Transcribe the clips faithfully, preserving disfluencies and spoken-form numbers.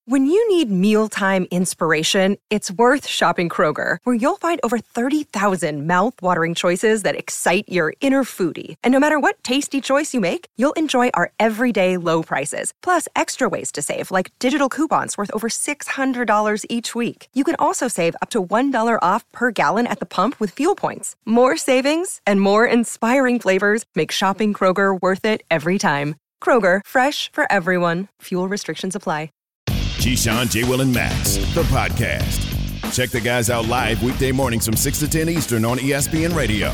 When you need mealtime inspiration, it's worth shopping Kroger, where you'll find over thirty thousand mouth-watering choices that excite your inner foodie. And no matter what tasty choice you make, you'll enjoy our everyday low prices, plus extra ways to save, like digital coupons worth over six hundred dollars each week. You can also save up to one dollar off per gallon at the pump with fuel points. More savings and more inspiring flavors make shopping Kroger worth it every time. Kroger, fresh for everyone. Fuel restrictions apply. Keyshawn, J. Will, and Max, the podcast. Check the guys out live weekday mornings from six to ten Eastern on E S P N Radio.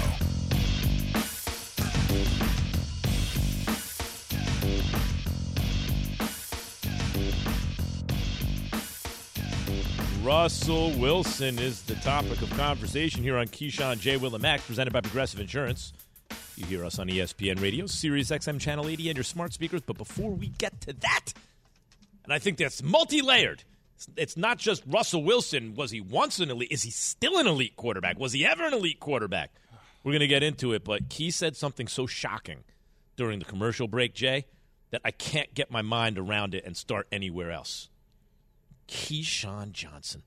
Russell Wilson is the topic of conversation here on Keyshawn, J. Will, and Max, presented by Progressive Insurance. You hear us on E S P N Radio, Sirius X M Channel eighty, and your smart speakers. But before we get to that, and I think that's multi-layered. It's not just Russell Wilson. Was he once an elite? Is he still an elite quarterback? Was he ever an elite quarterback? We're going to get into it, but Key said something so shocking during the commercial break, Jay, that I can't get my mind around it and start anywhere else. Keyshawn Johnson.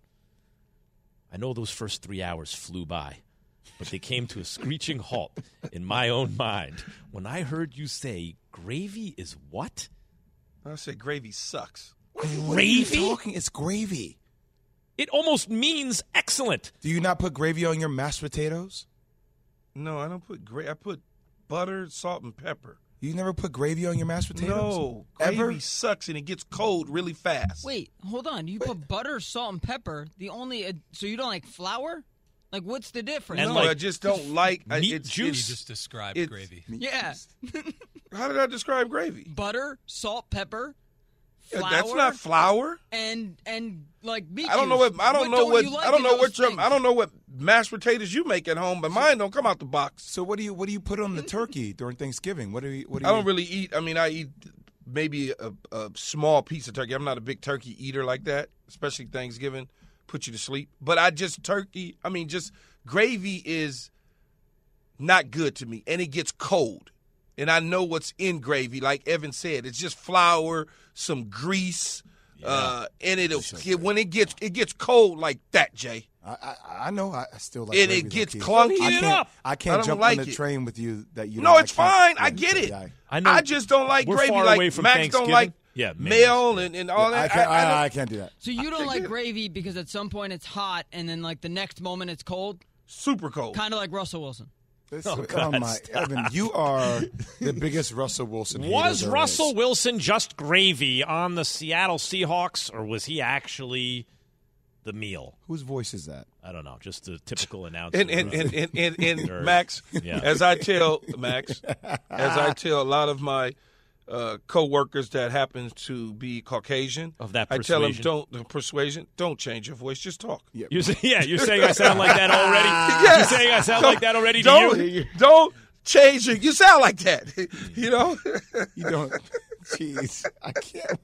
I know those first three hours flew by, but they came to a screeching halt in my own mind when I heard you say, gravy is what? I said gravy sucks. Gravy? What are you talking? It's gravy. It almost means excellent. Do you not put gravy on your mashed potatoes? No, I don't put gravy. I put butter, salt, and pepper. You never put gravy on your mashed potatoes? No, gravy Ever? sucks and it gets cold really fast. Wait, hold on. You put butter, salt, and pepper. The only uh, so you don't like flour? Like, what's the difference? No, And like I just don't like I, meat it's, juice? it's- You just described it's- gravy. Yeah, How did I describe gravy? butter, salt, pepper, Yeah, flour, That's not flour. and and like meat. I don't know juice. what I don't know don't what you like I don't in know those what your, things? I don't know what mashed potatoes you make at home, but mine don't come out the box. So what do you what do you put on the turkey during Thanksgiving? What do you what do I you don't really eat. I mean, I eat maybe a, a small piece of turkey. I'm not a big turkey eater like that, especially Thanksgiving. Put you to sleep. But I just turkey. I mean, just gravy is not good to me, and it gets cold. And I know what's in gravy. Like Evan said, it's just flour, some grease, uh, and it'll it, when it gets it gets cold like that, Jay. I, I, I know. I still like And gravy, it gets though, Keith. clunky. I Heat it can't, up. I can't I don't jump like on the it. train with you that you. No, know, it's I can't- fine. I yeah, get it. yeah, I know I just don't like we're gravy far like away from Max don't Thanksgiving. like Yeah, mayo mayonnaise. and, and all I, that. can't, I, I I, don't- I can't do that. So you don't I like get it. gravy because at some point it's hot and then like the next moment it's cold, super cold. kind of like Russell Wilson. This- Oh, oh, God, my, stop. Evan, you are the biggest Russell Wilson hater Was there Russell is. Wilson just gravy on the Seattle Seahawks, or was he actually the meal? Whose voice is that? I don't know. Just a typical announcer. And and, and, and, and, and Nerd. Max, Yeah. as I tell Max, as I tell a lot of my uh, co-workers that happen to be Caucasian, Of that I tell them, persuasion. don't the persuasion, don't change your voice, just talk. Yeah. You're, say- yeah, you're saying I sound like that already? Yes. You're saying I sound Don't- like that already to don't, you? Don't change your. You sound like that. You know. You don't. Jeez, I can't.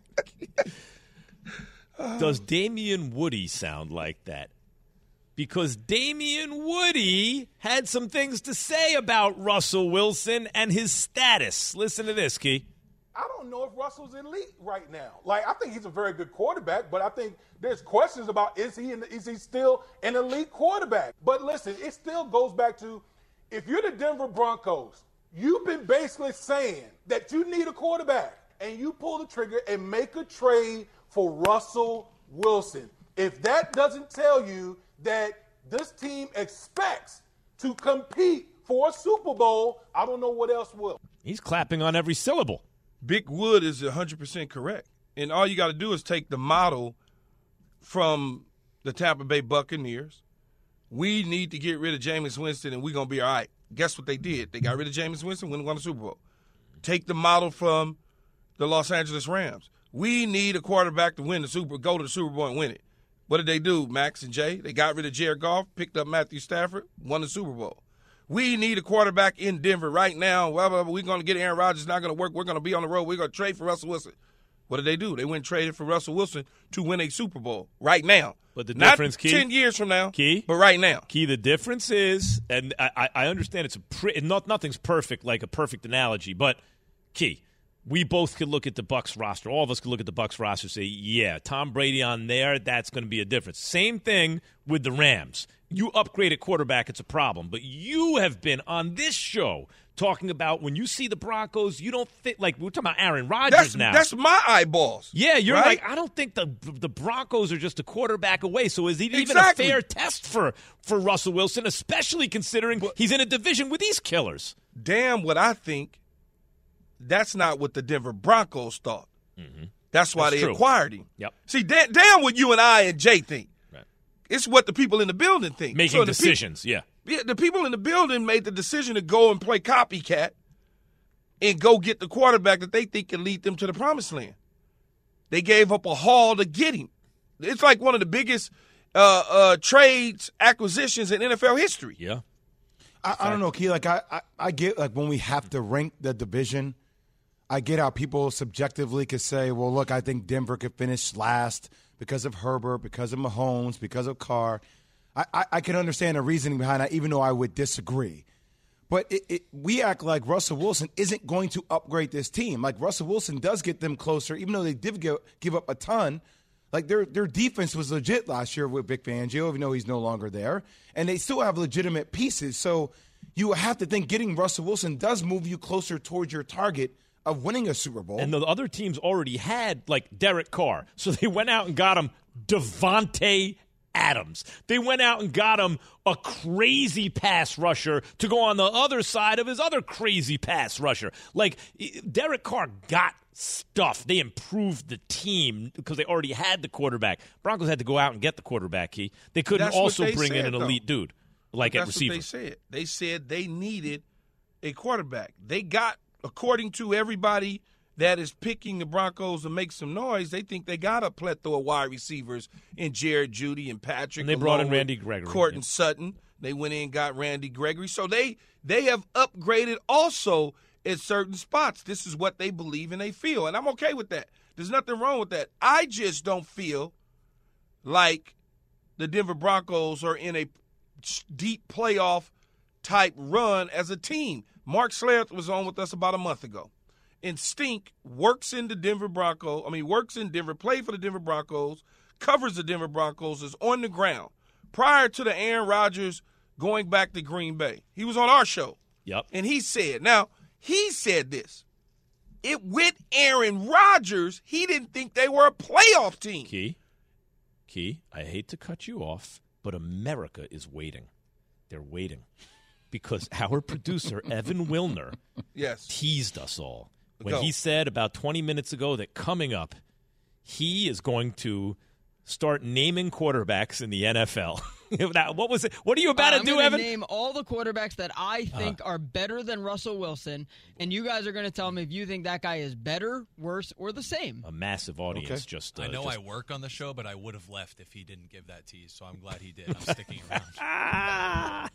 Does Damian Woody sound like that? Because Damian Woody had some things to say about Russell Wilson and his status. Listen to this, Key. I don't know if Russell's elite right now. Like, I think he's a very good quarterback, but I think there's questions about is he in, is he still an elite quarterback? But listen, it still goes back to if you're the Denver Broncos, you've been basically saying that you need a quarterback, and you pull the trigger and make a trade for Russell Wilson. If that doesn't tell you that this team expects to compete for a Super Bowl, I don't know what else will. He's clapping on every syllable. Big Wood is one hundred percent correct. And all you got to do is take the model from the Tampa Bay Buccaneers. We need to get rid of Jameis Winston, and we're going to be all right. Guess what they did? They got rid of Jameis Winston, went and won the Super Bowl. Take the model from the Los Angeles Rams. We need a quarterback to win the Super, go to the Super Bowl and win it. What did they do, Max and Jay? They got rid of Jared Goff, picked up Matthew Stafford, won the Super Bowl. We need a quarterback in Denver right now. Blah, blah, blah. We're going to get Aaron Rodgers. It's not going to work. We're going to be on the road. We're going to trade for Russell Wilson. What did they do? They went and traded for Russell Wilson to win a Super Bowl right now. But the Not difference, Key, ten years from now, Key, but right now. Key, the difference is, and I, I understand it's a pre, not nothing's perfect like a perfect analogy, but Key, we both could look at the Bucs roster. All of us could look at the Bucs roster and say, yeah, Tom Brady on there, that's going to be a difference. Same thing with the Rams. You upgrade at quarterback, it's a problem. But you have been on this show talking about when you see the Broncos, you don't think, like, we're talking about Aaron Rodgers That's, now. that's my eyeballs. Yeah, you're right? like, I don't think the the Broncos are just a quarterback away. So is it even Exactly. a fair test for, for Russell Wilson, especially considering he's in a division with these killers? Damn what I think, that's not what the Denver Broncos thought. Mm-hmm. That's why That's they true. acquired him. Yep. See, da- damn what you and I and Jay think. Right. It's what the people in the building think. Making So the peop- decisions, yeah. Yeah, the people in the building made the decision to go and play copycat and go get the quarterback that they think can lead them to the promised land. They gave up a haul to get him. It's like one of the biggest uh, uh, trades, acquisitions in N F L history. Yeah. I, I don't know, Key. Like I, I, I get like when we have to rank the division, I get how people subjectively could say, well, look, I think Denver could finish last because of Herbert, because of Mahomes, because of Carr. I, I, I can understand the reasoning behind that, even though I would disagree. But it, it, we act like Russell Wilson isn't going to upgrade this team. Like Russell Wilson does get them closer, even though they did give, give up a ton. Like their their defense was legit last year with Vic Fangio, even though he's no longer there, and they still have legitimate pieces. So you have to think getting Russell Wilson does move you closer towards your target of winning a Super Bowl. And the other teams already had, like, Derek Carr. So they went out and got him Devontae Adams. They went out and got him a crazy pass rusher to go on the other side of his other crazy pass rusher. Like, Derek Carr got stuff. They improved the team because they already had the quarterback. Broncos had to go out and get the quarterback, Key. They couldn't That's what also they bring in said, an though. elite dude, like at That's receiver. what they said. They said they needed a quarterback. They got, according to everybody that is picking the Broncos to make some noise, they think they got a plethora of wide receivers in Jared Judy and Patrick. And they brought in along with Randy Gregory. Courtland Yeah. Sutton. They went in and got Randy Gregory. So they they have upgraded also at certain spots. This is what they believe and they feel. And I'm okay with that. There's nothing wrong with that. I just don't feel like the Denver Broncos are in a deep playoff type run as a team. Mark Schlereth was on with us about a month ago. And Stink works in the Denver Broncos, I mean, works in Denver, played for the Denver Broncos, covers the Denver Broncos, is on the ground. Prior to the Aaron Rodgers going back to Green Bay, he was on our show. Yep. And he said, now, he said this. It with Aaron Rodgers, he didn't think they were a playoff team. Key, Key, I hate to cut you off, but America is waiting. They're waiting because our producer, Evan Wilner, Yes. teased us all when Go. he said about twenty minutes ago that coming up, he is going to start naming quarterbacks in the N F L. Now, what was it? What are you about Uh, to I'm do, gonna Evan? name all the quarterbacks that I think are better than Russell Wilson, and you guys are going to tell me if you think that guy is better, worse, or the same. A massive audience Okay. just. Uh, I know just, I work on the show, but I would have left if he didn't give that tease, so I'm glad he did. I'm sticking around.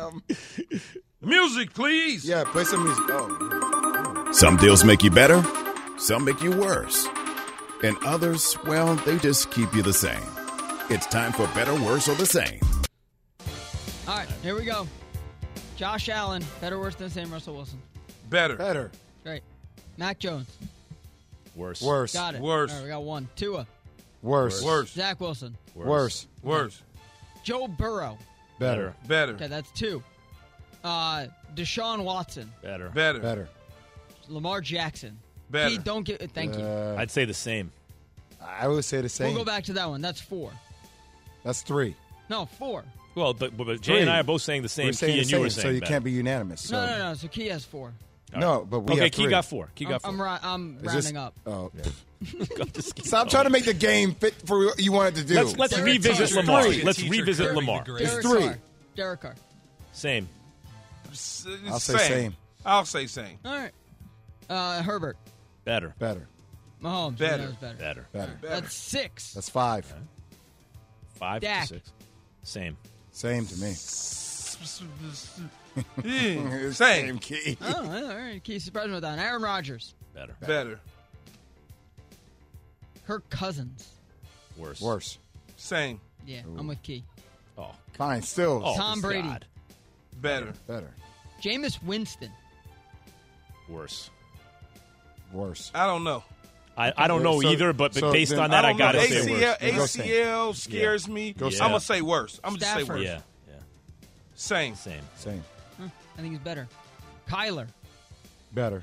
Music, please. yeah, play some music. Oh, Some deals make you better, some make you worse. And others, well, they just keep you the same. It's time for Better, Worse, or the Same. All right, here we go. Josh Allen, better, worse than the same Russell Wilson. Better. better, Great. Mac Jones, worse. worse, got it. Worse. All right, we got one. Tua, worse, Worse. Zach Wilson, worse, Worse. Joe Burrow. better, Better. Okay, that's two. Uh, Deshaun Watson, Better. Better. better. Lamar Jackson. Better. Pete, don't get. Thank you. Uh, I'd say the same. I would say the same. We'll go back to that one. That's four. That's three. No, four. Well, but, but, but Jay and I are both saying the same. We're saying Key the and you were same, saying so you better. can't be unanimous. So. No, no, no. So Key has four. No, but we Okay, have Key three. got four. Key I'm, got four. I'm, ri- I'm Is rounding this- up. Oh, Just keep stop going. trying to make the game fit for what you wanted to do. Let's let's Derek revisit Carr. Lamar. Three. Let's Teacher revisit Kirby Lamar. McGray. It's Derek three. Carr. Derek Carr. Same. S- I'll say same. I'll say same. All right. Uh, Herbert. Better. Better, Mahomes. Better. Who knows better. Better. better. That's six. That's five. Five Dak. to six. Same. Same to me. Yeah, It's same. Key. Oh, all right. Key surprised me with that. Aaron Rodgers. Better. Better. Kirk Cousins. Worse. Worse. Same. Yeah, I'm with Key. Oh. Fine. Still Oh, Tom Brady. God. Better. better. Jameis Winston. Worse. Worse. I don't know. I, I don't know So- either, but so based then- on that, I I, don't got to know. say A C L, worse. Go A C L scares me. Go I'm Sam. gonna say worse. I'm gonna just say Stafford. worse. Yeah, yeah, Same. same. Same. Huh, I think he's better. Kyler. Better.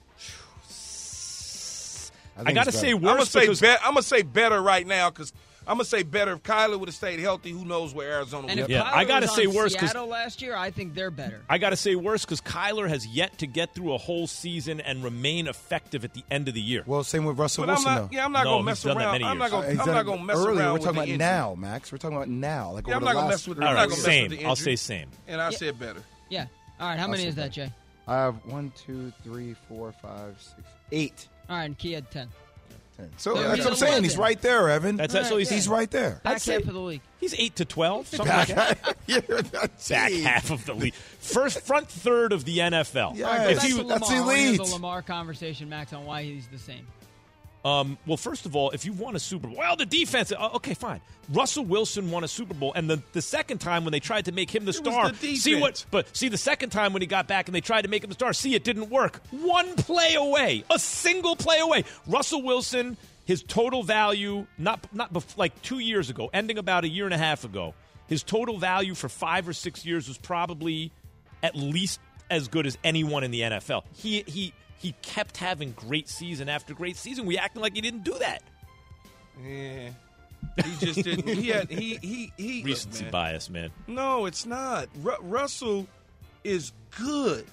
I, think got to it's say better. I'm gonna worse say because be- I'm gonna say better right now because I'm gonna say better if Kyler would have stayed healthy. Who knows where Arizona And would if Yeah, Kyler I gotta was say on worse 'cause- Seattle last year, I think they're better. I got to say worse because Kyler has yet to get through a whole season and remain effective at the end of the year. Well, same with Russell But I'm Wilson, not. though. Yeah, I'm not No, gonna he's mess done that around. many I'm not years. gonna. He's I'm done not it gonna mess earlier. around We're with talking the about injury. now, Max. We're talking about now. Like Yeah, I'm over not the gonna last- mess with it. All I'm right, not gonna same. mess with the I'll injury. say same. And I said better. Yeah. All right, how many is that, Jay? I have one, two, three, four, five, six, eight. All right, and Key had ten. ten. So So that's he's what I'm saying. He's eleven. right there, Evan. That's that's All what right, he's, yeah. He's right there. Back say- half of the league. he's eight to twelve. Something like that. Yeah, Back Jeez. half of the league, first front third of the N F L. Yeah. All right, If go back you- to that's Lamar. I wanna hear elite. the Lamar conversation, Max, on why he's the same. Um, well, first of all, if you won a Super Bowl, well, the defense, uh, okay, fine. Russell Wilson won a Super Bowl, and the, the second time when they tried to make him the was star, the see what? defense. But see, the second time when he got back and they tried to make him the star, see, it didn't work. One play away, a single play away. Russell Wilson, his total value, not not bef- like two years ago, ending about a year and a half ago, his total value for five or six years was probably at least as good as anyone in the N F L. He he. He kept having great season after great season. We acting like he didn't do that. Yeah. He just didn't. He had. He he he. Recency look, man. bias, man. No, it's not. Ru- Russell is good,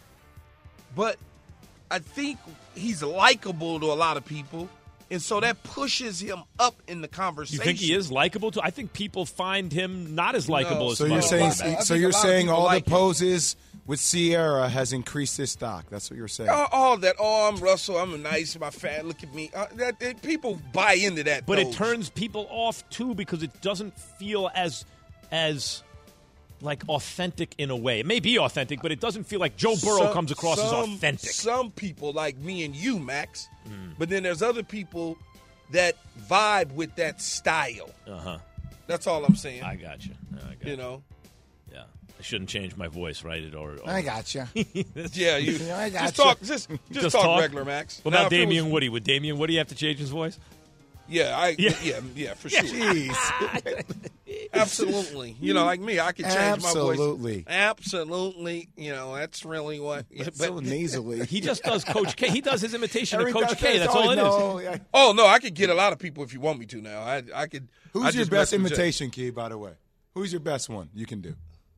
but I think he's likable to a lot of people, and so that pushes him up in the You conversation. think he is likable too? I think people find him not as likable No. as So some you're other saying, quarterbacks. I so think you're a lot of saying people all like the him. poses with Sierra has increased his stock. That's what you're saying. all, all that. Oh, I'm Russell. I'm nice. My fan. Look at me. Uh, that, that people buy into that. But though. it turns people off too because it doesn't feel as as like authentic in a way. It may be authentic, but it doesn't feel like Joe Burrow Some- comes across as some- authentic. Some people like me and you, Max, but then there's other people that vibe with that style. Uh huh. That's all I'm saying. I got you. I got you know. Yeah. I shouldn't change my voice, right? It or, or I got you. Yeah, you Yeah, I just gotcha. talk. Just just, Just talk, talk? regular, Max. What Now, about if it was- Damian Woody? Would Damian Woody have to change his voice? Yeah, I Yeah. yeah yeah, for sure. Jeez. Absolutely. You know, like me, I could change Absolutely. my voice. Absolutely. You know, that's really what. so nasally. He just does Coach K. He does his imitation Every of Coach time- K. That's all it is. no, yeah. Oh no, I could get a lot of people if you want me to. Now, I I could. Who's I your just best mess with Jay. imitation, Key, by the way? Who's your best one you can do?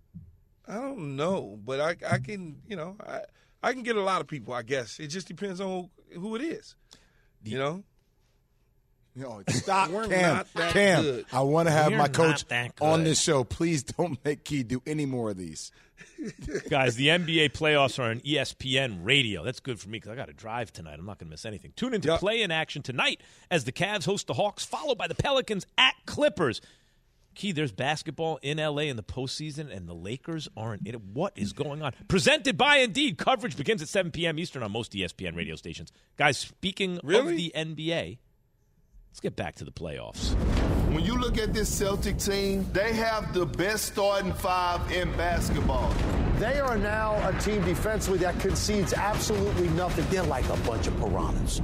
I don't know, but I I can you know I I can get a lot of people. I guess it just depends on who it is. You know. Yo, stop, We're Cam. not that Cam, good. I want to have We're my not coach that on good. this show. Please don't make Key do any more of these. Guys, the N B A playoffs are on E S P N Radio. That's good for me because I got to drive tonight. I'm not going to miss anything. Tune into Yep. Play in Action tonight as the Cavs host the Hawks, followed by the Pelicans at Clippers. Key, there's basketball in L A in the postseason, and the Lakers aren't in it. What is going on? Presented by Indeed. Coverage begins at seven p.m. Eastern on most E S P N radio stations. Guys, speaking Really? of the N B A, let's get back to the playoffs. When you look at this Celtic team, they have the best starting five in basketball. They are now a team defensively that concedes absolutely nothing. They're like a bunch of piranhas.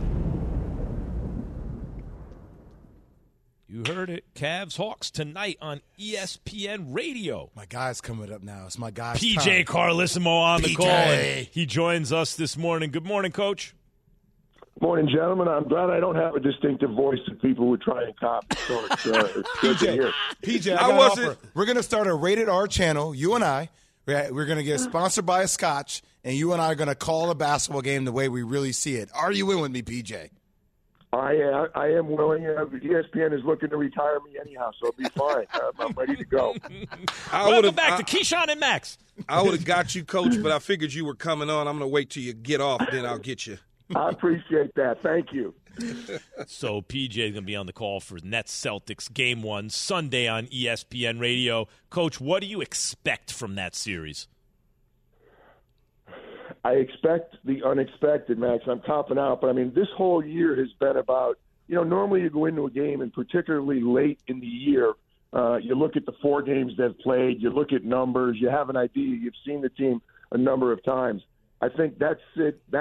You heard it. Cavs Hawks tonight on E S P N Radio. My guy's coming up now. It's my guy's P J time. Carlissimo on the P J. call. And he joins us this morning. Good morning, Coach. Morning, gentlemen. I'm glad I don't have a distinctive voice that people would try and copy. So it's, uh, it's good to hear. P J, I, I got an wasn't- offer. We're going to start a rated R channel, you and I. We're we're going to get sponsored by a scotch, and you and I are going to call a basketball game the way we really see it. Are you in with me, P J? I, uh, I am willing. Uh, E S P N is looking to retire me anyhow, so it'll be fine. I'm, I'm ready to go. I Welcome would've- back I- to Keyshawn and Max. I would have got you, Coach, but I figured you were coming on. I'm going to wait till you get off, then I'll get you. I appreciate that. Thank you. So P J is going to be on the call for Nets Celtics Game One Sunday on E S P N Radio. Coach, what do you expect from that series? I expect the unexpected, Max. I'm copping out, but I mean, this whole year has been about, you know, normally you go into a game, and particularly late in the year, uh, you look at the four games they've played, you look at numbers, you have an idea, you've seen the team a number of times. I think that's it. That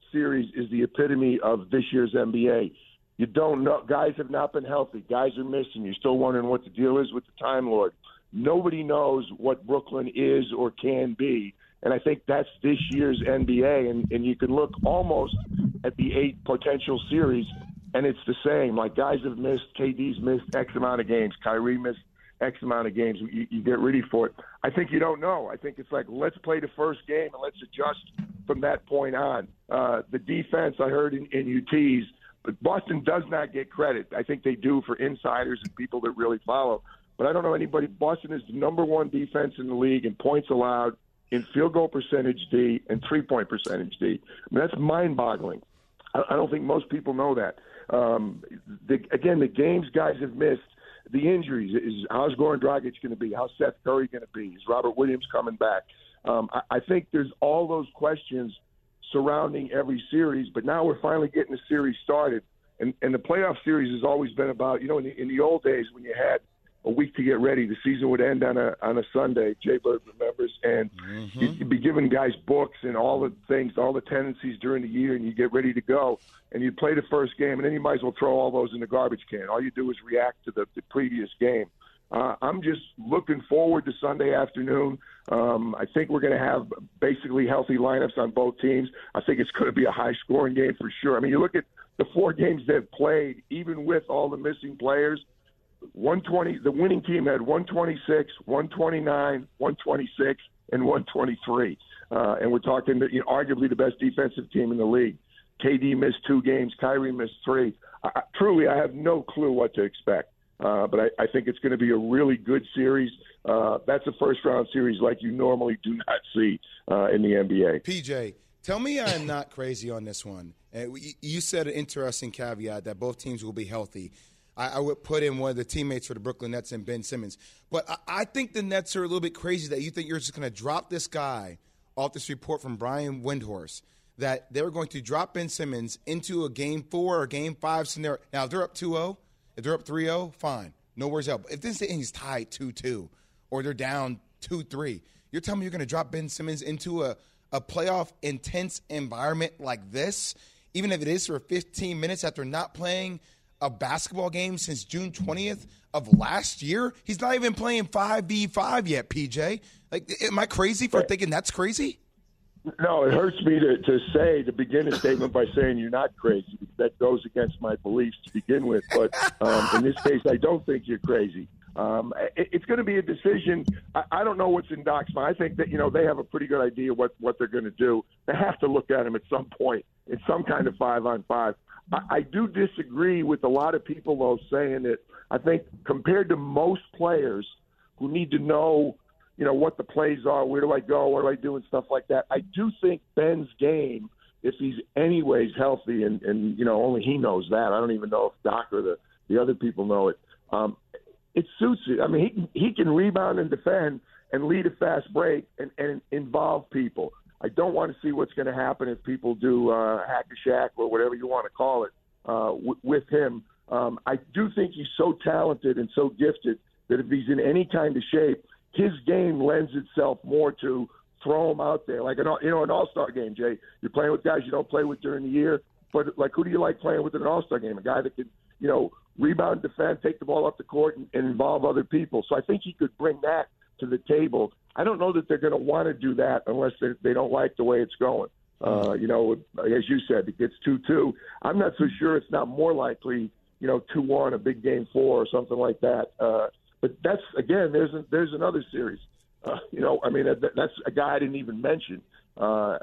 series is the epitome of this year's N B A. You don't know. Guys have not been healthy. Guys are missing. You're still wondering what the deal is with the Time Lord. Nobody knows what Brooklyn is or can be. And I think that's this year's N B A. And, and you can look almost at the eight potential series, and it's the same. Like, guys have missed. K D's missed X amount of games. Kyrie missed X amount of games. You, you get ready for it. I think you don't know. I think it's like, let's play the first game and let's adjust from that point on. Uh, the defense, I heard in, in U T's, but Boston does not get credit. I think they do for insiders and people that really follow. But I don't know anybody. Boston is the number one defense in the league in points allowed, in field goal percentage D, and three-point percentage D. I mean, that's mind-boggling. I, I don't think most people know that. Um, the, again, the games guys have missed, the injuries. Is how's Goran Dragic going to be? How's Seth Curry going to be? Is Robert Williams coming back? Um, I, I think there's all those questions surrounding every series, but now we're finally getting the series started. And, and the playoff series has always been about, you know, in the, in the old days when you had a week to get ready, the season would end on a on a Sunday. Jay Bird remembers, and mm-hmm. you'd, you'd be giving guys books and all the things, all the tendencies during the year, and you get ready to go, and you'd play the first game, and then you might as well throw all those in the garbage can. All you do is react to the, the previous game. Uh, I'm just looking forward to Sunday afternoon. Um, I think we're going to have basically healthy lineups on both teams. I think it's going to be a high-scoring game for sure. I mean, you look at the four games they've played, even with all the missing players, one twenty. The winning team had one twenty-six, one twenty-nine, one twenty-six, and one twenty-three. Uh, and we're talking, you know, arguably the best defensive team in the league. K D missed two games. Kyrie missed three. I, truly, I have no clue what to expect. Uh, but I, I think it's going to be a really good series. Uh, that's a first-round series like you normally do not see uh, in the N B A. P J, tell me I'm not crazy on this one. Uh, you said an interesting caveat that both teams will be healthy. I, I would put in one of the teammates for the Brooklyn Nets and Ben Simmons. But I, I think the Nets are a little bit crazy that you think you're just going to drop this guy off this report from Brian Windhorst, that they were going to drop Ben Simmons into a game four or game five scenario. Now, if they're up two oh, if they're up three oh, fine. No worries out. But if this thing is tied two two or they're down two three, you're telling me you're going to drop Ben Simmons into a, a playoff intense environment like this, even if it is for fifteen minutes after not playing a basketball game since June twentieth of last year? He's not even playing five v five yet, P J. Like, am I crazy for right. thinking that's crazy? No, it hurts me to, to say, to begin a statement by saying you're not crazy. That goes against my beliefs to begin with. But um, in this case, I don't think you're crazy. Um, it, it's going to be a decision. I, I don't know what's in Doc's mind. I think that, you know, they have a pretty good idea what, what they're going to do. They have to look at him at some point in some kind of five-on-five. I, I do disagree with a lot of people, though, saying that I think compared to most players who need to know, you know, what the plays are, where do I go, what do I do, and stuff like that, I do think Ben's game, if he's anyways healthy, and, and you know, only he knows that. I don't even know if Doc or the, the other people know it. Um, it suits it. I mean, he can, he can rebound and defend and lead a fast break and, and involve people. I don't want to see what's going to happen if people do uh, hack-a-shack or whatever you want to call it uh, w- with him. Um, I do think he's so talented and so gifted that if he's in any kind of shape, his game lends itself more to throw him out there. Like, an, you know, an all-star game, Jay. You're playing with guys you don't play with during the year. But, like, who do you like playing with in an all-star game? A guy that can, you know, rebound, defend, take the ball up the court, and, and involve other people. So I think he could bring that to the table. I don't know that they're going to want to do that unless they, they don't like the way it's going. Uh, you know, as you said, it gets two two. I'm not so sure it's not more likely, you know, two one, a big game four or something like that. Uh, but that's, again, there's a, there's another series. Uh, you know, I mean, that, that's a guy I didn't even mention. Uh,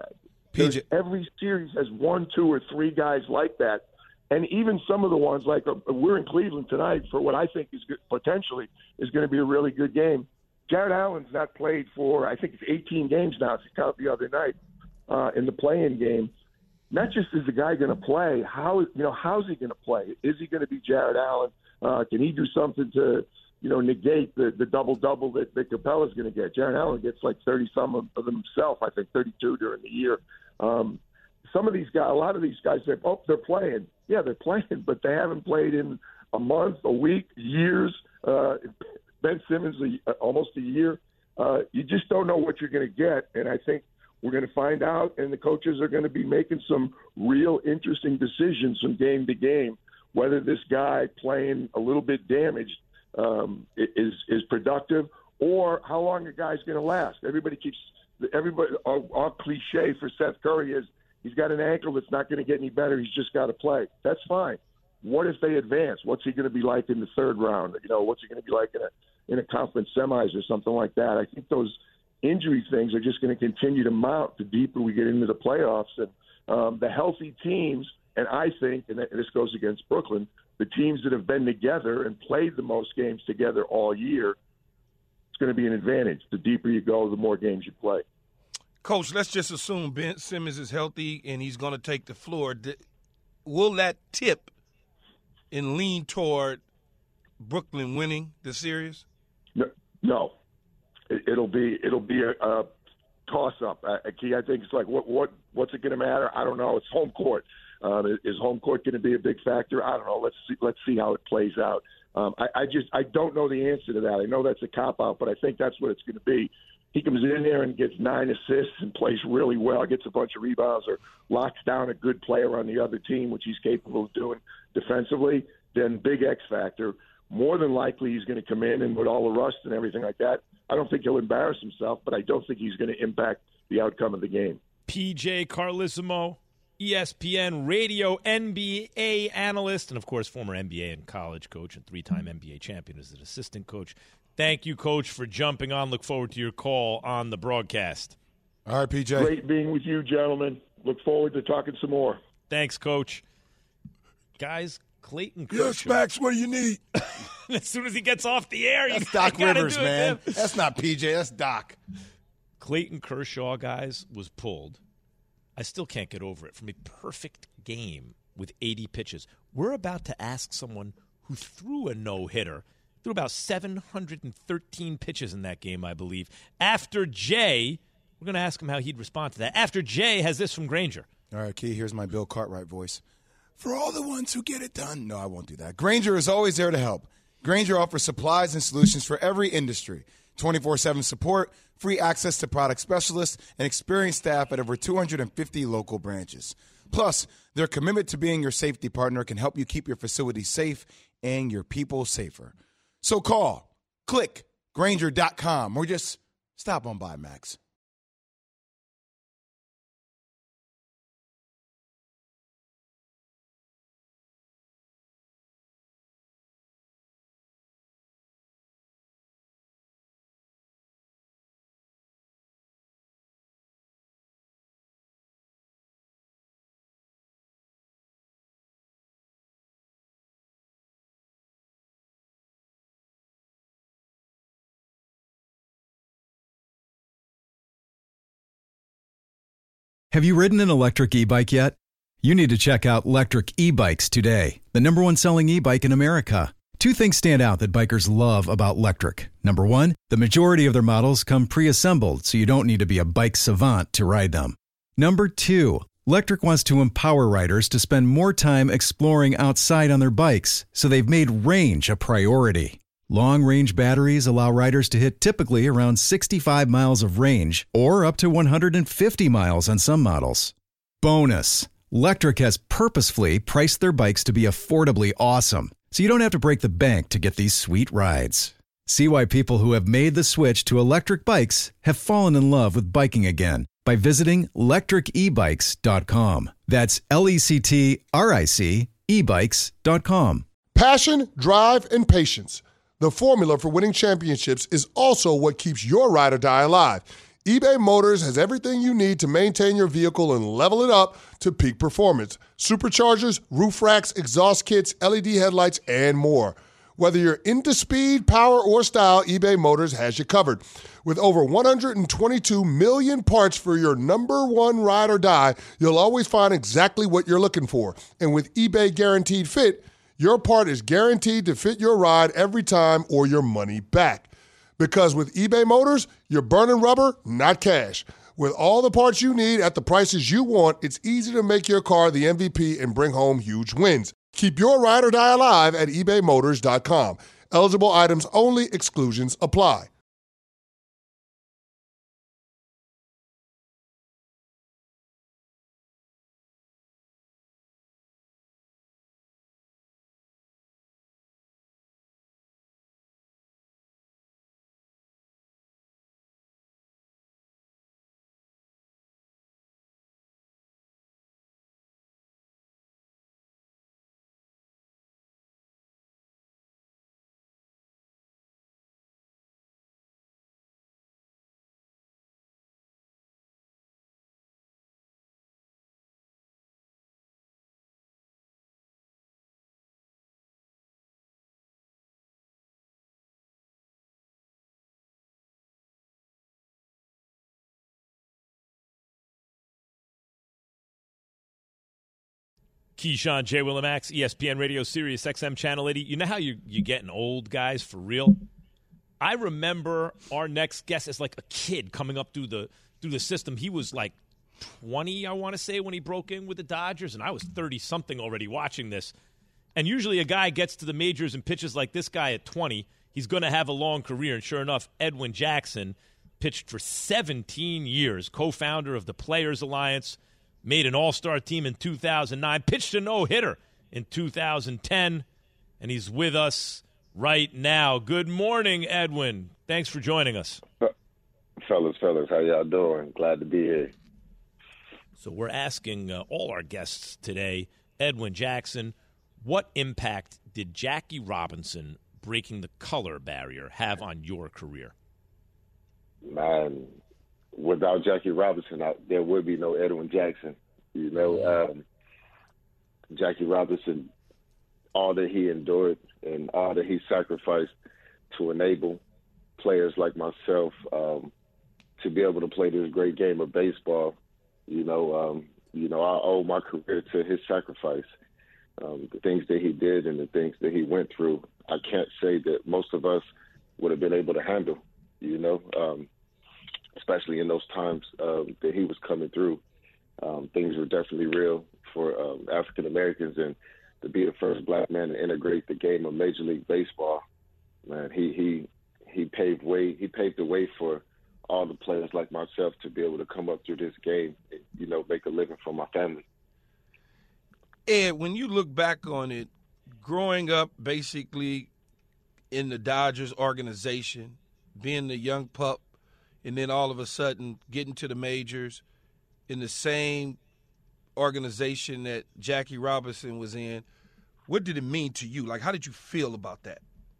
every series has one, two, or three guys like that. And even some of the ones, like uh, we're in Cleveland tonight for what I think is good, potentially is going to be a really good game. Jared Allen's not played for, I think it's eighteen games now, if you count the other night, uh, in the play-in game. Not just is the guy going to play, how you know how's he going to play? Is he going to be Jared Allen? Uh, can he do something to, you know, negate the, the double-double that, that Capella's going to get? Jared Allen gets like thirty-some of, of himself, I think thirty-two during the year. Um, some of these guys, a lot of these guys say, oh, they're playing. Yeah, they're playing, but they haven't played in a month, a week, years. Uh, Ben Simmons, a, almost a year. Uh, you just don't know what you're going to get. And I think We're going to find out, and the coaches are going to be making some real interesting decisions from game to game, whether this guy playing a little bit damaged um, is is productive, or how long a guy's going to last. Everybody keeps everybody. Our, our cliche for Seth Curry is he's got an ankle that's not going to get any better. He's just got to play. That's fine. What if they advance? What's he going to be like in the third round? You know, what's he going to be like in a in a conference semis or something like that? I think those injury things are just going to continue to mount the deeper we get into the playoffs. And um, the healthy teams, and I think, and this goes against Brooklyn, the teams that have been together and played the most games together all year, it's going to be an advantage. The deeper you go, the more games you play. Coach, let's just assume Ben Simmons is healthy and he's going to take the floor. Will that tip and lean toward Brooklyn winning the series? No. no. It'll be it'll be a, a toss-up. Uh, Key, I think it's like what what what's it going to matter? I don't know. It's home court. Um, is home court going to be a big factor? I don't know. Let's see. Let's see how it plays out. Um, I, I just I don't know the answer to that. I know that's a cop-out, but I think that's what it's going to be. He comes in there and gets nine assists and plays really well, gets a bunch of rebounds, or locks down a good player on the other team, which he's capable of doing defensively. Then big X factor. More than likely, he's going to come in and with all the rust and everything like that, I don't think he'll embarrass himself, but I don't think he's going to impact the outcome of the game. P J Carlesimo, E S P N radio N B A analyst, and, of course, former N B A and college coach and three-time N B A champion as an assistant coach. Thank you, Coach, for jumping on. Look forward to your call on the broadcast. All right, P J. Great being with you, gentlemen. Look forward to talking some more. Thanks, Coach. Guys, Clayton Kershaw. Yes, Max, what do you need? As soon as he gets off the air, that's you Doc Rivers, do it, man. man. That's not P J. That's Doc. Clayton Kershaw, guys, was pulled. I still can't get over it. From a perfect game with eighty pitches. We're about to ask someone who threw a no-hitter, threw about seven hundred thirteen pitches in that game, I believe. After Jay, we're going to ask him how he'd respond to that. After Jay has this from Granger. All right, Key, here's my Bill Cartwright voice. For all the ones who get it done. No, I won't do that. Granger is always there to help. Granger offers supplies and solutions for every industry. twenty-four seven support, free access to product specialists, and experienced staff at over two hundred fifty local branches. Plus, their commitment to being your safety partner can help you keep your facility safe and your people safer. So call, click, Granger dot com, or just stop on by, Max. Have you ridden an electric e-bike yet? You need to check out Lectric E-Bikes today, the number one selling e-bike in America. Two things stand out that bikers love about Lectric. Number one, the majority of their models come pre-assembled, so you don't need to be a bike savant to ride them. Number two, Lectric wants to empower riders to spend more time exploring outside on their bikes, so they've made range a priority. Long-range batteries allow riders to hit typically around sixty-five miles of range or up to one hundred fifty miles on some models. Bonus, Lectric has purposefully priced their bikes to be affordably awesome, so you don't have to break the bank to get these sweet rides. See why people who have made the switch to electric bikes have fallen in love with biking again by visiting lectric e bikes dot com. That's L E C T R I C e bikes dot com. Passion, drive, and patience. The formula for winning championships is also what keeps your ride or die alive. eBay Motors has everything you need to maintain your vehicle and level it up to peak performance. Superchargers, roof racks, exhaust kits, L E D headlights, and more. Whether you're into speed, power, or style, eBay Motors has you covered. With over one hundred twenty-two million parts for your number one ride or die, you'll always find exactly what you're looking for. And with eBay Guaranteed Fit, your part is guaranteed to fit your ride every time or your money back. Because with eBay Motors, you're burning rubber, not cash. With all the parts you need at the prices you want, it's easy to make your car the M V P and bring home huge wins. Keep your ride or die alive at ebay motors dot com. Eligible items only. Exclusions apply. Keyshawn, J. Willimax, E S P N Radio, Sirius X M Channel eighty. You know how you, you're getting old, guys, for real? I remember our next guest as like a kid coming up through the through the system. He was like twenty, I want to say, when he broke in with the Dodgers, and I was thirty-something already watching this. And usually a guy gets to the majors and pitches like this guy at twenty. He's going to have a long career, and sure enough, Edwin Jackson pitched for seventeen years, co-founder of the Players Alliance, made an all-star team in two thousand nine, pitched a no-hitter in two thousand ten, and he's with us right now. Good morning, Edwin. Thanks for joining us. Fellas, fellas, how y'all doing? Glad to be here. So we're asking uh, all our guests today, Edwin Jackson, what impact did Jackie Robinson breaking the color barrier have on your career? Man, without Jackie Robinson, I, there would be no Edwin Jackson. You know, um, Jackie Robinson, all that he endured and all that he sacrificed to enable players like myself um, to be able to play this great game of baseball. You know, um, you know, I owe my career to his sacrifice. Um, the things that he did and the things that he went through, I can't say that most of us would have been able to handle, you know, um, especially in those times uh, that he was coming through. Um, things were definitely real for um, African Americans, and to be the first black man to integrate the game of Major League Baseball, man, he he he paved way he paved the way for all the players like myself to be able to come up through this game, and, you know, make a living for my family. Ed, when you look back on it, growing up basically in the Dodgers organization, being the young pup, and then all of a sudden getting to the majors in the same organization that Jackie Robinson was in, what did it mean to you? Like, how did you feel about that?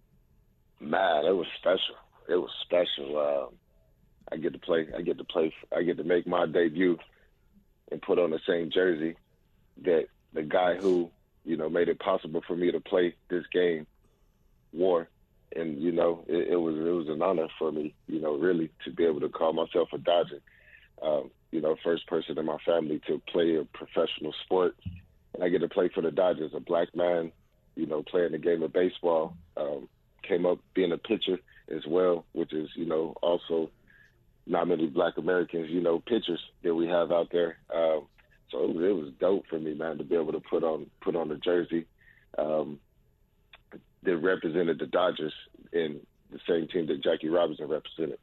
Man, it was special. It was special. Um, I get to play. I get to play. I get to make my debut and put on the same jersey that the guy who, you know, made it possible for me to play this game wore. And, you know, it, it was it was an honor for me, you know, really, to be able to call myself a Dodger. Um, you know, first person in my family to play a professional sport. And I get to play for the Dodgers, a black man, you know, playing the game of baseball. Um, came up being a pitcher as well, which is, you know, also not many black Americans, you know, pitchers that we have out there. Um, so it was, it was dope for me, man, to be able to put on put on a jersey um, that represented the Dodgers in the same team that Jackie Robinson represented.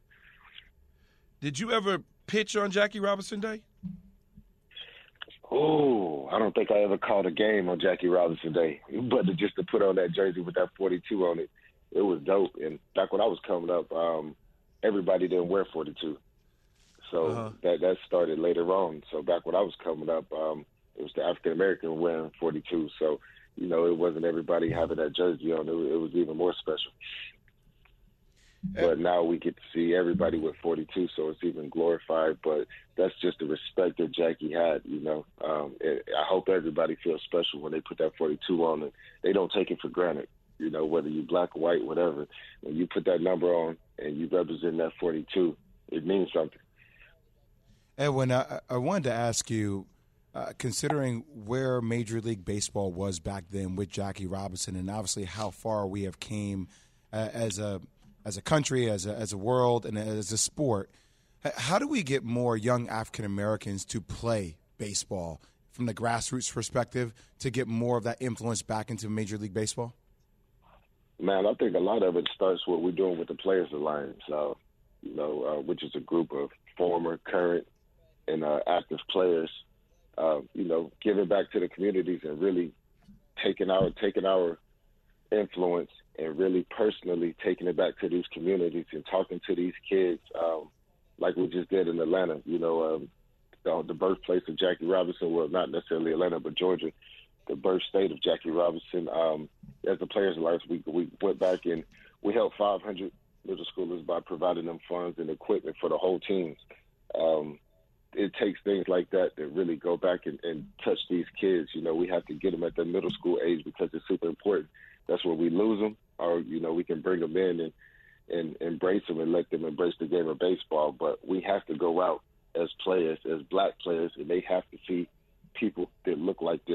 Did you ever pitch on Jackie Robinson Day? Oh, I don't think I ever called a game on Jackie Robinson Day, but to, just to put on that jersey with that forty-two on it, it was dope. And back when I was coming up, um, everybody didn't wear forty-two. So uh-huh. that that started later on. So back when I was coming up, um, it was the African American wearing forty-two. So, you know, it wasn't everybody having that jersey on. It was, it was even more special. But now we get to see everybody with forty-two, so it's even glorified. But that's just the respect that Jackie had, you know. Um, I hope everybody feels special when they put that forty-two on, and they don't take it for granted, you know, whether you're black, white, whatever. When you put that number on and you represent that forty-two, it means something. Edwin, I, I wanted to ask you, uh, considering where Major League Baseball was back then with Jackie Robinson, and obviously how far we have came uh, as a as a country, as a, as a world, and as a sport, how do we get more young African Americans to play baseball from the grassroots perspective to get more of that influence back into Major League Baseball? Man, I think a lot of it starts what we're doing with the Players Alliance, uh, you know, uh, which is a group of former, current, and uh, active players, uh, you know, giving back to the communities and really taking our taking our influence and really personally taking it back to these communities and talking to these kids, um, like we just did in Atlanta. You know, um, the, the birthplace of Jackie Robinson, well, not necessarily Atlanta, but Georgia, the birth state of Jackie Robinson. Um, as the Players Alliance, we we went back and we helped five hundred middle schoolers by providing them funds and equipment for the whole teams. Um, it takes things like that that really go back and, and touch these kids. You know, we have to get them at the middle school age because it's super important. That's where we lose them, or, you know, we can bring them in and, and embrace them and let them embrace the game of baseball. But we have to go out as players, as black players, and they have to see people that look like them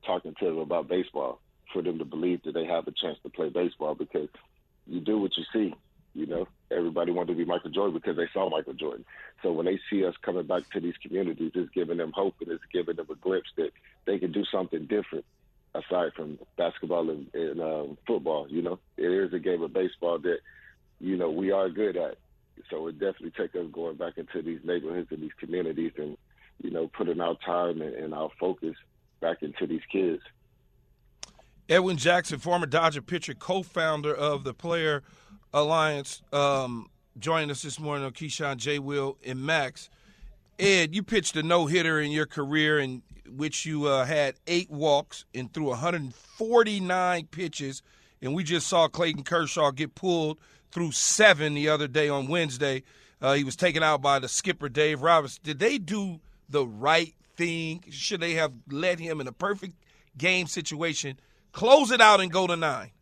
talking to them about baseball, for them to believe that they have a chance to play baseball, because you do what you see. You know, everybody wanted to be Michael Jordan because they saw Michael Jordan. So when they see us coming back to these communities, it's giving them hope, and it's giving them a glimpse that they can do something different aside from basketball and, and um, football. You know, it is a game of baseball that, you know, we are good at. So it definitely takes us going back into these neighborhoods and these communities and, you know, putting our time and, and our focus back into these kids. Edwin Jackson, former Dodger pitcher, co-founder of the Player Alliance, um, joining us this morning on Keyshawn, J. Will, and Max. Ed, you pitched a no-hitter in your career in which you uh, had eight walks and threw one hundred forty-nine pitches, and we just saw Clayton Kershaw get pulled through seven the other day on Wednesday. Uh, he was taken out by the skipper, Dave Roberts. Did they do the right thing? Should they have let him in a perfect game situation, close it out, and go to nine?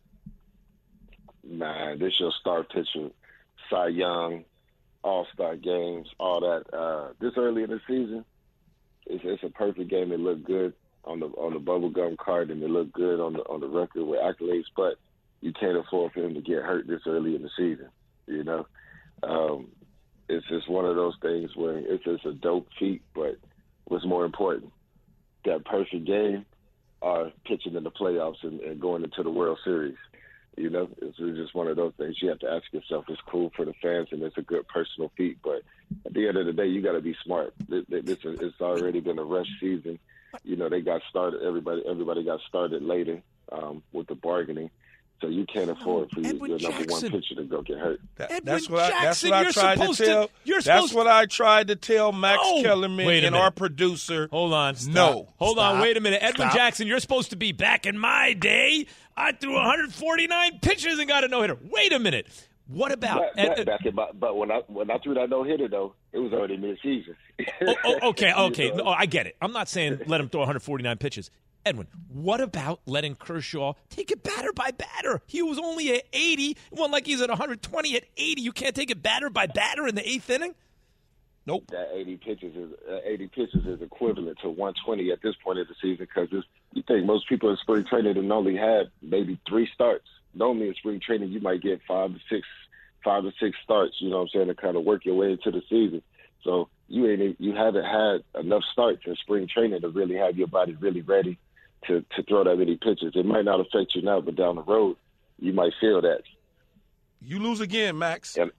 Nah, this your star pitcher, Cy Young, All-Star games, all that. Uh, this early in the season, it's, it's a perfect game. It looked good on the on the bubblegum card, and it looked good on the on the record with accolades. But you can't afford for him to get hurt this early in the season. You know, um, it's just one of those things where it's just a dope feat. But what's more important, that perfect game, or pitching in the playoffs and, and going into the World Series. You know, it's just one of those things you have to ask yourself. It's cool for the fans, and it's a good personal feat. But at the end of the day, you got to be smart. This, this is, it's already been a rush season. You know, they got started. Everybody, everybody got started later um, with the bargaining. So you can't afford for your, your number one pitcher to go get hurt. That, that's what I, that's what I tried to tell. To, you're that's what I tried to tell Max no. Kellerman and our producer. Hold on. Stop. No. Hold Stop. on. Wait a minute. Edwin Stop. Jackson, you're supposed to be back in my day. I threw one hundred forty-nine pitches and got a no-hitter. Wait a minute. What about – Back, back in my, But when I when I threw that no-hitter, though, it was already mid-season. oh, oh, okay, okay. No, I get it. I'm not saying let him throw one hundred forty-nine pitches. Edwin, what about letting Kershaw take it batter by batter? He was only at eighty. It wasn't like he's at one hundred twenty at eighty. You can't take it batter by batter in the eighth inning? Nope. That eighty pitches is uh, eighty pitches is equivalent to one twenty at this point of the season, because you think most people in spring training have only had maybe three starts. Normally in spring training you might get five to six, five to six starts. You know what I'm saying, to kind of work your way into the season. So you ain't you haven't had enough starts in spring training to really have your body really ready to to throw that many pitches. It might not affect you now, but down the road you might feel that. You lose again, Max. And,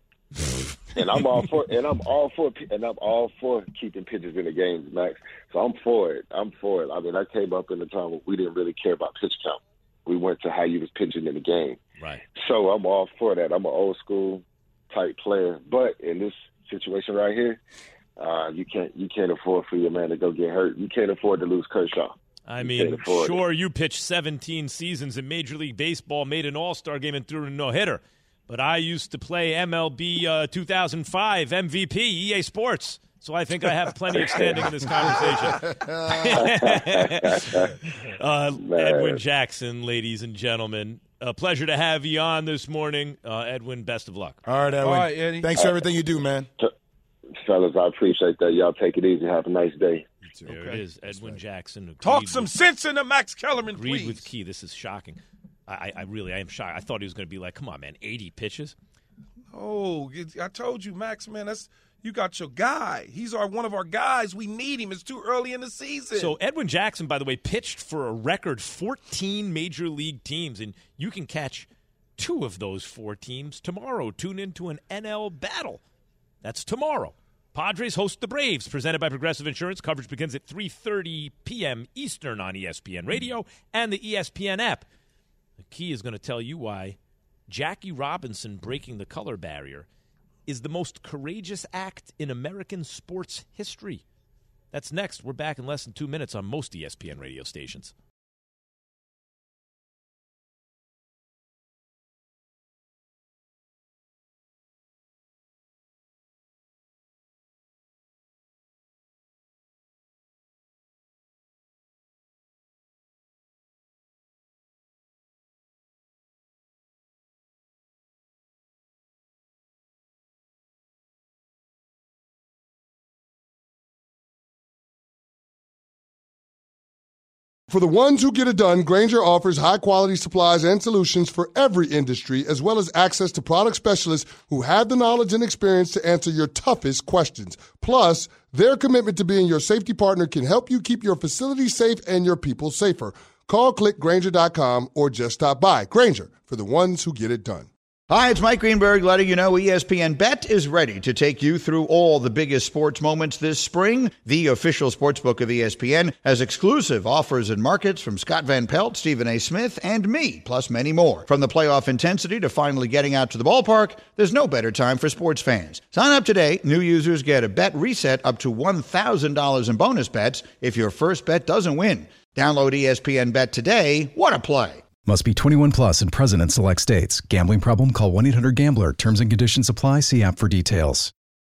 and I'm all for and I'm all for and I'm all for keeping pitches in the games, Max. So I'm for it. I'm for it. I mean, I came up in a time where we didn't really care about pitch count. We went to how you was pitching in the game. Right. So I'm all for that. I'm an old school type player, but in this situation right here, uh, you can't you can't afford for your man to go get hurt. You can't afford to lose Kershaw. I mean, sure, it. You pitched seventeen seasons in Major League Baseball, made an All-Star game, and threw a no-hitter. But I used to play M L B uh, two thousand five M V P, E A Sports. So I think I have plenty of standing in this conversation. uh, Edwin Jackson, ladies and gentlemen. A pleasure to have you on this morning. Uh, Edwin, best of luck. All right, Edwin. All right, Eddie. Thanks for everything you do, man. Fellas, I appreciate that. Y'all take it easy. Have a nice day. There okay. it is, Edwin Jackson. Talk some with, sense into Max Kellerman, agreed please. with Key. This is shocking. I, I really, I am shocked. I thought he was going to be like, come on, man, eighty pitches. Oh, I told you, Max, man, that's you got your guy. He's our one of our guys. We need him. It's too early in the season. So Edwin Jackson, by the way, pitched for a record fourteen major league teams, and you can catch two of those four teams tomorrow. Tune into an N L battle. That's tomorrow. Padres host the Braves, presented by Progressive Insurance. Coverage begins at three thirty p.m. Eastern on E S P N Radio and the E S P N app. The Key is going to tell you why Jackie Robinson breaking the color barrier is the most courageous act in American sports history. That's next. We're back in less than two minutes on most E S P N radio stations. For the ones who get it done, Grainger offers high-quality supplies and solutions for every industry, as well as access to product specialists who have the knowledge and experience to answer your toughest questions. Plus, their commitment to being your safety partner can help you keep your facility safe and your people safer. Call, click Grainger dot com, or just stop by. Grainger, for the ones who get it done. Hi, it's Mike Greenberg letting you know E S P N Bet is ready to take you through all the biggest sports moments this spring. The official sportsbook of E S P N has exclusive offers and markets from Scott Van Pelt, Stephen A. Smith, and me, plus many more. From the playoff intensity to finally getting out to the ballpark, there's no better time for sports fans. Sign up today. New users get a bet reset up to one thousand dollars in bonus bets if your first bet doesn't win. Download E S P N Bet today. What a play. Must be twenty-one plus and present in select states. Gambling problem? Call one eight hundred gambler. Terms and conditions apply. See app for details.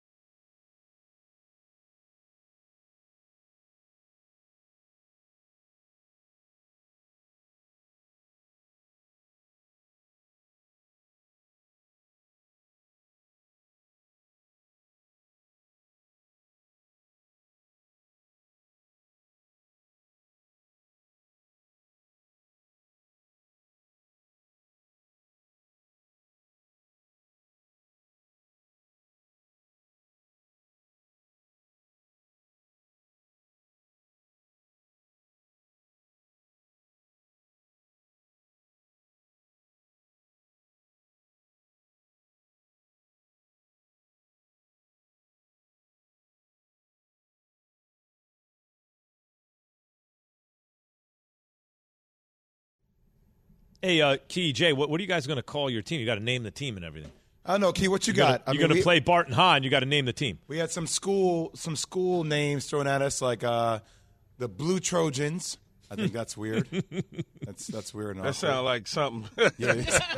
Hey, uh, Key, Jay, what, what are you guys going to call your team? You got to name the team and everything. I don't know, Key. What you You're got? Gonna, you're going to play Bart and Hahn. You got to name the team. We had some school some school names thrown at us, like uh, the Blue Trojans. I think that's weird. that's that's weird. That sounds like something. yeah,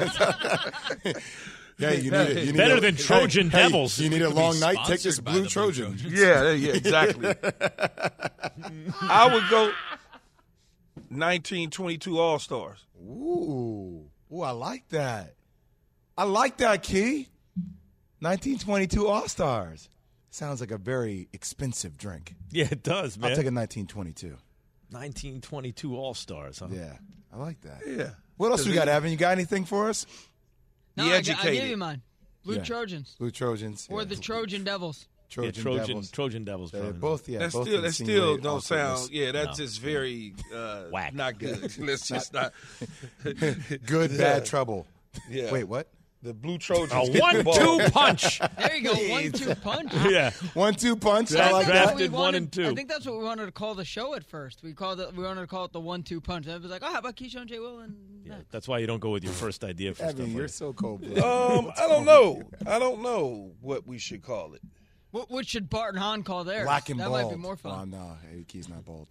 yeah, you need it. You need Better a, than Trojan hey, Devils. Hey, you need a long night. Take this Blue Trojan. Yeah, yeah, exactly. I would go nineteen twenty-two All-Stars. Ooh, ooh, I like that. I like that, Key. nineteen twenty-two All-Stars. Sounds like a very expensive drink. Yeah, it does, man. I'll take a nineteen twenty-two. nineteen twenty-two All-Stars, huh? Yeah, I like that. Yeah. What else we got, Evan? You got anything for us? No, The I, educated. I gave you mine. Blue Yeah. Trojans. Blue Trojans. Or yeah. the Trojan Devils. Trojan, yeah, Trojan Devils. Trojan Devils. They're probably. both, yeah. That both still, that insinuate still don't awkwardness. sound. Yeah, that's No. just very uh, Whack. Not good. Let's just not. Good, Yeah. bad trouble. Yeah. Wait, what? The Blue Trojans. A get the ball. one-two punch. There you go, one-two punch. Yeah. One-two punch. That I like That's that. what we drafted one wanted- and two. I think that's what we wanted to call the show at first. We called it. We wanted to call it the one-two punch. And it was like, oh, how about Keyshawn, J. Will, and Yeah, that's why you don't go with your first idea for Evan, stuff. you're Like so cold-blooded. Um, I don't know. I don't know what we should call it. what, what should Bart and Hahn call theirs? Black and that bald. might be more fun. Oh, no. Hey, Key's not bald.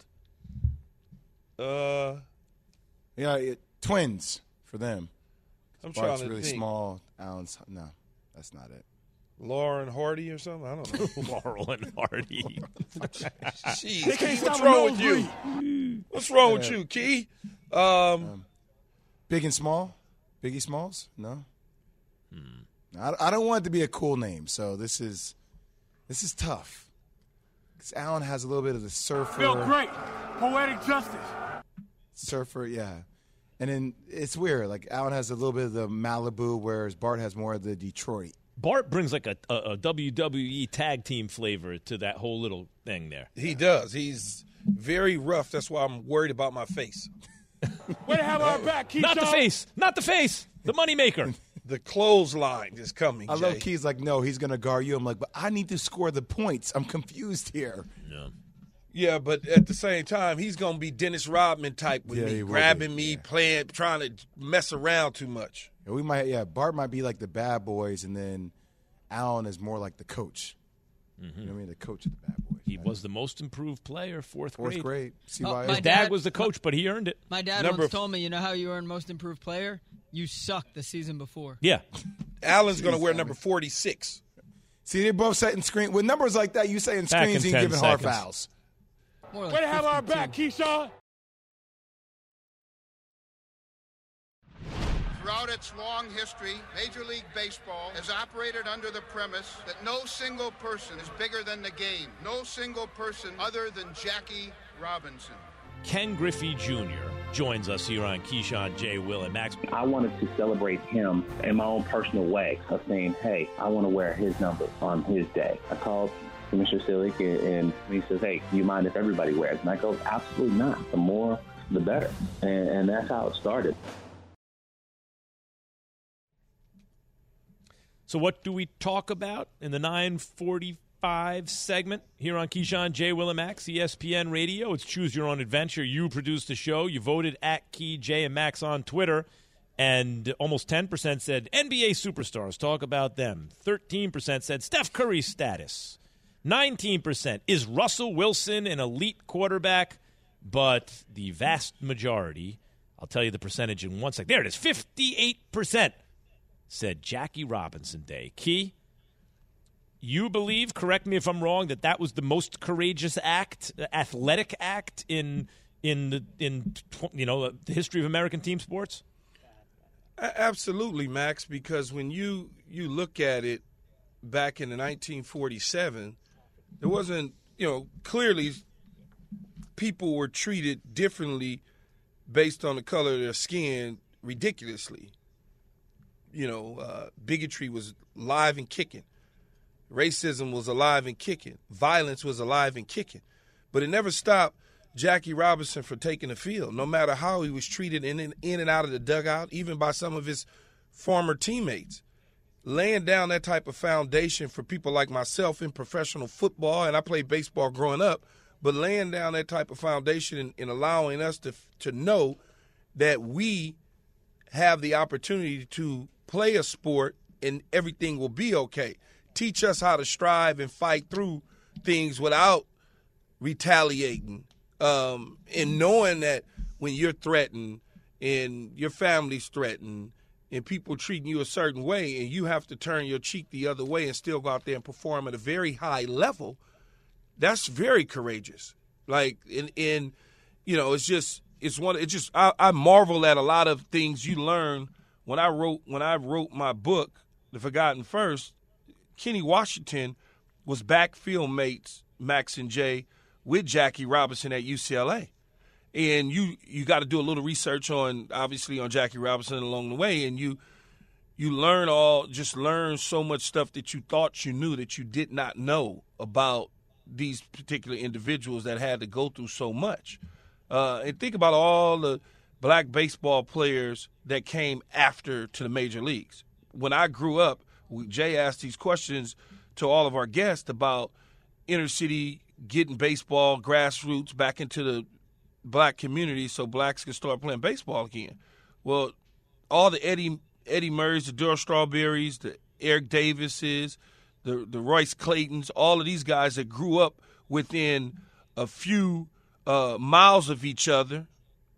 Uh, Yeah, it, twins for them. I'm Bart's trying to really think. small. Alan's, no, that's not it. Lauren Hardy or something. I don't know. Laurel and Hardy. Jeez, Key, what's wrong with you? What's wrong with you, Key? Um, Um, Big and Small? Biggie Smalls? No? Hmm. I, I don't want it to be a cool name, so this is this is tough. Because Alan has a little bit of the surfer. Feel great. Poetic justice. Surfer, yeah. And then it's weird. Like, Alan has a little bit of the Malibu, whereas Bart has more of the Detroit. Bart brings like a, a, a W W E tag team flavor to that whole little thing there. he does. He's very rough. That's why I'm worried about my face. Way to have our back, Keyshawn. Not the face. Not the face. The moneymaker. The clothesline is coming. I love Jay. Key's like, no, he's going to guard you. I'm like, but I need to score the points. I'm confused here. Yeah. Yeah, but at the same time, he's gonna be Dennis Rodman type with Yeah, me, he will grabbing be, me, yeah. playing, trying to mess around too much. And we might, yeah, Bart might be like the bad boys, and then Alan is more like the coach. Mm-hmm. You know what I mean? The coach of the bad boys. He right? was the most improved player, fourth, Fourth grade. grade. See Oh, why? my His dad, dad- was the coach, but he earned it. My dad Number once f- told me, you know how you earned most improved player? You sucked the season before. Yeah. Allen's gonna Jeez, wear Alan. number forty-six. See, they're both setting screen. With numbers like that, you saying Back screens in and ten giving hard seconds. fouls. More like Way to have our fifty-two. back, Keyshawn. Throughout its long history, Major League Baseball has operated under the premise that no single person is bigger than the game. No single person other than Jackie Robinson. Ken Griffey Junior joins us here on Keyshawn, J. Will, and Max. I wanted to celebrate him in my own personal way of saying, hey, I want to wear his number on his day. I called Mister Silic, and he says, hey, do you mind if everybody wears? And I go, absolutely not. The more, the better. And, and that's how it started. So what do we talk about in the nine forty-five segment here on Keyshawn, J. Will, and Max, E S P N Radio? It's Choose Your Own Adventure. You produced the show. You voted at Key, J, and Max on Twitter. And almost ten percent said N B A superstars. Talk about them. thirteen percent said Steph Curry's status. nineteen percent is Russell Wilson an elite quarterback? But the vast majority, I'll tell you the percentage in one second. There it is, fifty-eight percent said Jackie Robinson Day. Key, you believe, correct me if I'm wrong, that that was the most courageous act, athletic act in in the in you know the history of American team sports? Absolutely, Max, because when you you look at it back in the nineteen forty-seven, there wasn't, you know, clearly people were treated differently based on the color of their skin ridiculously. You know, uh, bigotry was live and kicking. Racism was alive and kicking. Violence was alive and kicking. But it never stopped Jackie Robinson from taking the field, no matter how he was treated in and, in and out of the dugout, even by some of his former teammates. Laying down that type of foundation for people like myself in professional football, and I played baseball growing up, but laying down that type of foundation and, and allowing us to to know that we have the opportunity to play a sport and everything will be okay. Teach us how to strive and fight through things without retaliating, um, and knowing that when you're threatened and your family's threatened and people treating you a certain way and you have to turn your cheek the other way and still go out there and perform at a very high level, that's very courageous. Like, in, in you know, it's just, it's one, it just, I, I marvel at a lot of things you learn. When I wrote when I wrote my book, The Forgotten First, Kenny Washington was backfield mates, Max and Jay, with Jackie Robinson at U C L A. And you you got to do a little research on, obviously, on Jackie Robinson along the way, and you you learn all, just learn so much stuff that you thought you knew that you did not know about these particular individuals that had to go through so much. Uh, and think about all the black baseball players that came after to the major leagues. When I grew up, Jay asked these questions to all of our guests about inner city, getting baseball, grassroots back into the black community so blacks can start playing baseball again. Well, all the Eddie Eddie Murrays, the Darryl Strawberries, the Eric Davises, the, the Royce Claytons, all of these guys that grew up within a few uh, miles of each other,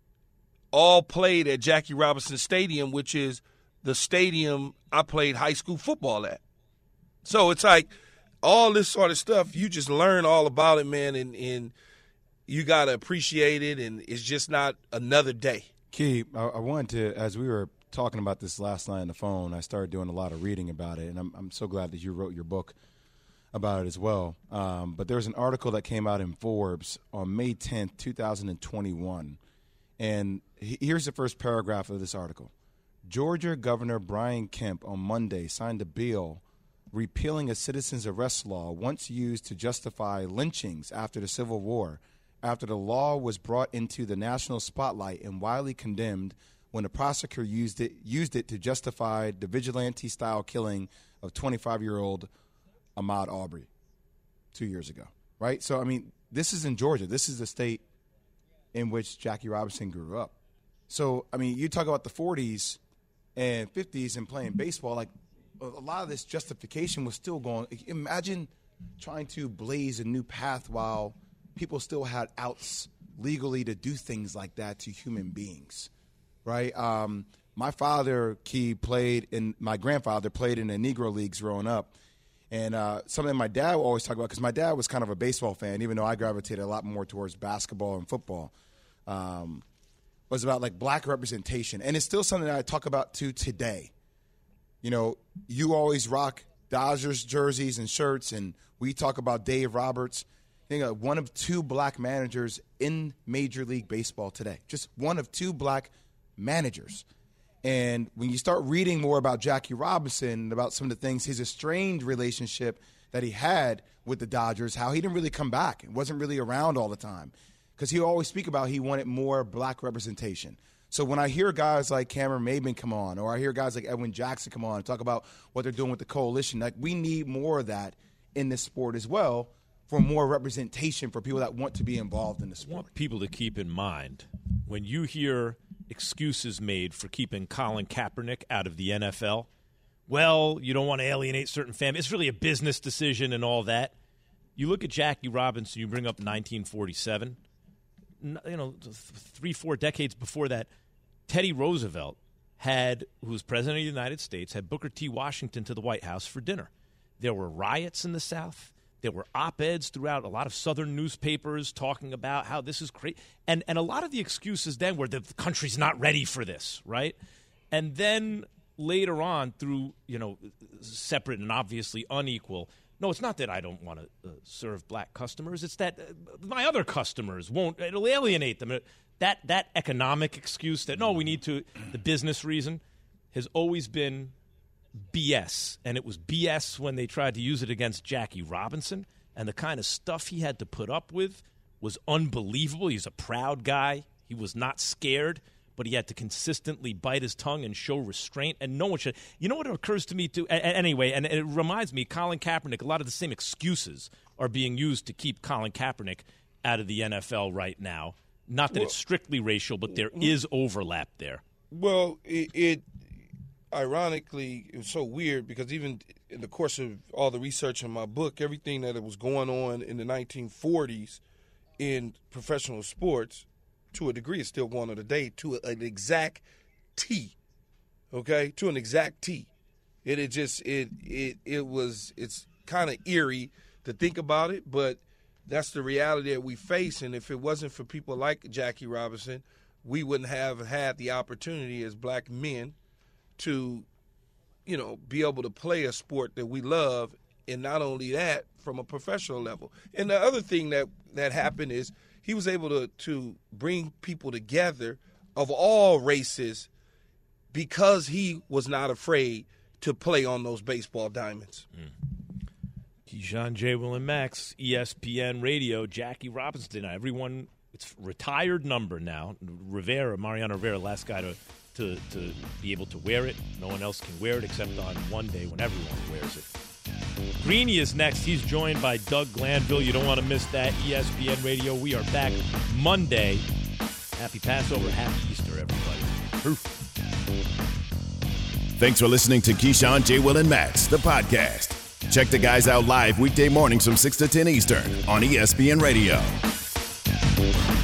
all played at Jackie Robinson Stadium, which is the stadium I played high school football at. So it's like all this sort of stuff, you just learn all about it, man, and, and you got to appreciate it, and it's just not another day. Key, I, I wanted to, as we were talking about this last night on the phone, I started doing a lot of reading about it, and I'm, I'm so glad that you wrote your book about it as well. Um, but there's an article that came out in Forbes on May tenth, twenty twenty-one, and here's the first paragraph of this article. Georgia Governor Brian Kemp on Monday signed a bill repealing a citizen's arrest law once used to justify lynchings after the Civil War, after the law was brought into the national spotlight and widely condemned when a prosecutor used it used it to justify the vigilante-style killing of twenty-five-year-old Ahmaud Arbery two years ago, right? So, I mean, this is in Georgia. This is the state in which Jackie Robinson grew up. So, I mean, you talk about the forties and fifties and playing baseball, like a lot of this justification was still going. Imagine trying to blaze a new path while people still had outs legally to do things like that to human beings, right? Um, my father, Key, played in – my grandfather played in the Negro Leagues growing up. And uh, something my dad would always talk about, because my dad was kind of a baseball fan, even though I gravitated a lot more towards basketball and football, um, was about, like, black representation. And it's still something that I talk about to today. You know, you always rock Dodgers jerseys and shirts, and we talk about Dave Roberts. think uh, one of two black managers in Major League Baseball today. Just one of two black managers. And when you start reading more about Jackie Robinson, about some of the things, his estranged relationship that he had with the Dodgers, how he didn't really come back and wasn't really around all the time. Because he always speak about he wanted more black representation. So when I hear guys like Cameron Maybin come on, or I hear guys like Edwin Jackson come on and talk about what they're doing with the coalition, like we need more of that in this sport as well, for more representation for people that want to be involved in the sport. I want people to keep in mind, when you hear excuses made for keeping Colin Kaepernick out of the N F L, well, you don't want to alienate certain families. It's really a business decision and all that. You look at Jackie Robinson, you bring up nineteen forty-seven. You know, three, four decades before that, Teddy Roosevelt had, who was president of the United States, had Booker T. Washington to the White House for dinner. There were riots in the South. There were op-eds throughout a lot of Southern newspapers talking about how this is crazy. And, and a lot of the excuses then were that the country's not ready for this, right? And then later on, through, you know, separate and obviously unequal, no, it's not that I don't want to uh, serve black customers. It's that uh, my other customers won't. It'll alienate them. That that economic excuse that, no, we need to, the business reason, has always been B S. And it was B S when they tried to use it against Jackie Robinson. And the kind of stuff he had to put up with was unbelievable. He's a proud guy. He was not scared, but he had to consistently bite his tongue and show restraint, and no one should. You know what occurs to me, too? A- anyway, and it reminds me, Colin Kaepernick, a lot of the same excuses are being used to keep Colin Kaepernick out of the N F L right now. Not that well, it's strictly racial, but there is overlap there. Well, it, it ironically, it was so weird because even in the course of all the research in my book, everything that was going on in the nineteen forties in professional sports, to a degree, is still going on today, to an exact T. Okay, to an exact T. It, it just it it it was it's kind of eerie to think about it, but that's the reality that we face. And if it wasn't for people like Jackie Robinson, we wouldn't have had the opportunity as black men to, you know, be able to play a sport that we love, and not only that, from a professional level. And the other thing that that happened is he was able to to bring people together of all races because he was not afraid to play on those baseball diamonds. Mm. Keyshawn, J. Will, and Max, E S P N Radio, Jackie Robinson. Everyone, it's retired number now. Rivera, Mariano Rivera, last guy to, to, to be able to wear it. No one else can wear it except on one day when everyone wears it. Greeny is next. He's joined by Doug Glanville. You don't want to miss that. E S P N Radio. We are back Monday. Happy Passover. Happy Easter, everybody. Proof. Thanks for listening to Keyshawn, J. Will, and Max, the podcast. Check the guys out live weekday mornings from six to ten Eastern on E S P N Radio.